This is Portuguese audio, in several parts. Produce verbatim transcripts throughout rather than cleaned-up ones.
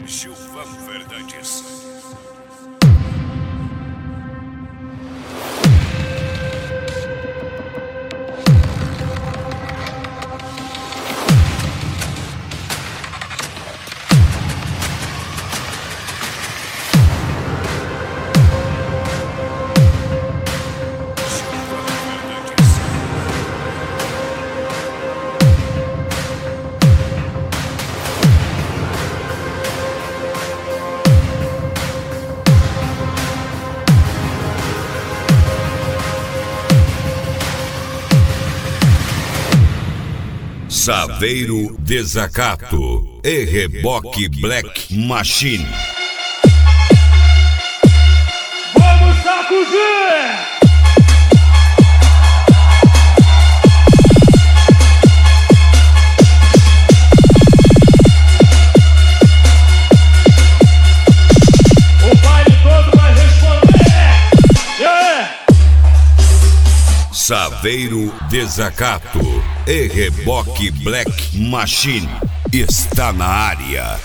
Gilvan Fernandes. Saveiro Desacato e Reboque Black Machine. Vamos sacudir! O baile todo vai responder! Yeah! Saveiro Desacato e Reboque Black Machine está na área.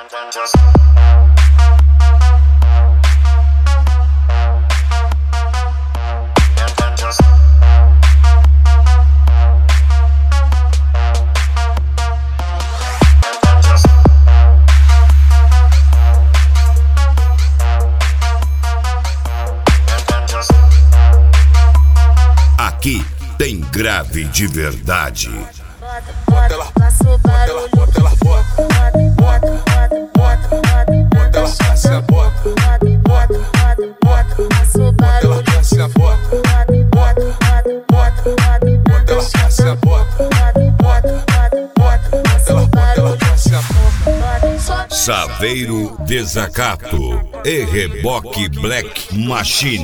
Aqui tem grave de verdade. Bota ela, bota ela, bota ela, bota, bota, bota, bota ela, assim, bota, bota, bota, bota ela, assim, bota, bota, bota, bota ela, assim, bota, bota, bota, bota ela, assim, Saveiro Desacato e Reboque Black Machine.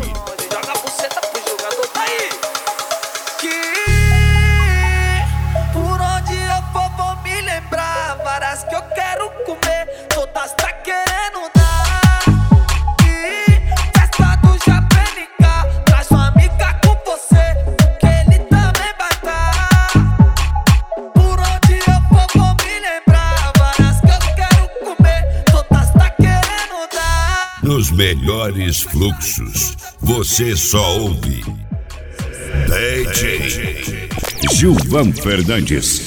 Que eu quero comer, todas tá querendo dar. E festa do Japenica, traz sua amiga com você, que ele também vai estar. Por onde eu for vou me lembrar, várias que eu quero comer, todas tá querendo dar. Nos melhores fluxos, você só ouve D J Gilvan Fernandes.